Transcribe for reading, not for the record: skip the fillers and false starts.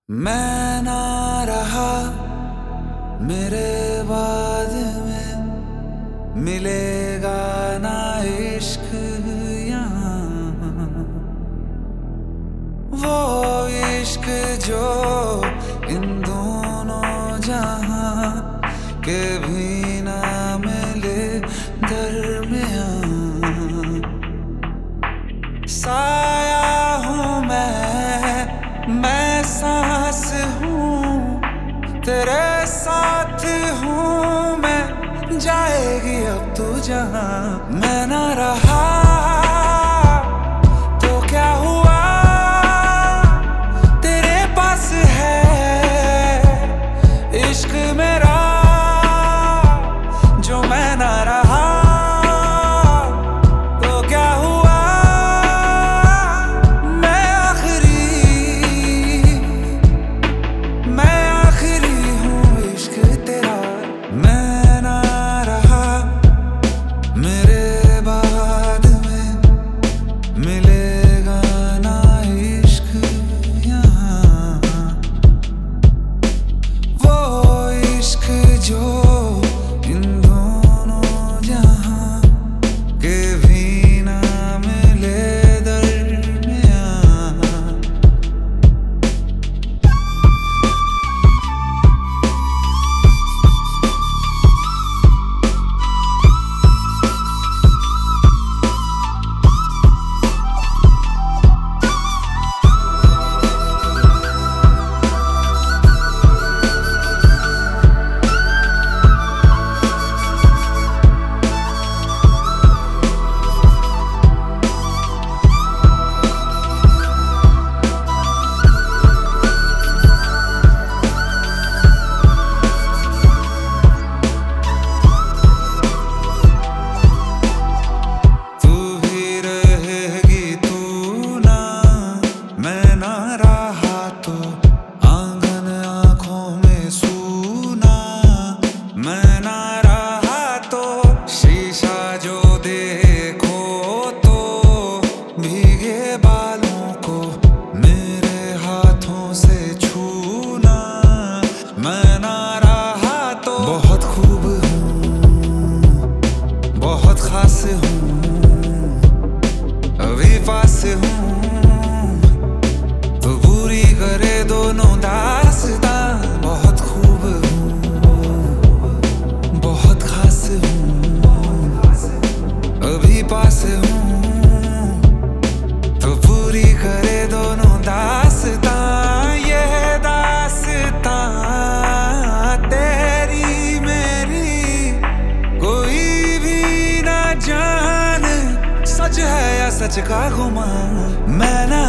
मैं ना रहा मेरे बाद में मिलेगा ना इश्क यहाँ, वो इश्क जो इन दोनों जहां के भी ना मिले दरमियां। साया हूँ मैं सांस हूँ, तेरे साथ हूँ मैं, जाएगी अब तू जहाँ। मैं ना रहा तो क्या हुआ, तेरे पास है इश्क मेरा, जो मैं ना रहा तो क्या हुआ। मैं आखिरी हूँ इश्क तेरा। मैं ना रहा मेरे बाद में मिलेगा ना इश्क यहाँ, वो इश्क जो इन दोनों जहां के भी ना मिले दरमियां। मैं ना रहा तो आंगन आंखों में सूना, मैं ना रहा तो शीशा जो देखो तो भीगे बालों को मेरे हाथों से छूना। मैं ना रहा तो बहुत खूब हूँ, बहुत खास हूँ, अभी पास हूँ, तो पूरी करे दोनों दास्तां। बहुत खूब हूँ, बहुत खास हूँ, अभी पास हूँ, तो पूरी करे दोनों दास्तां। ये दास्तां तेरी मेरी कोई भी ना जाने, सच है या सच का गुमान। मैं ना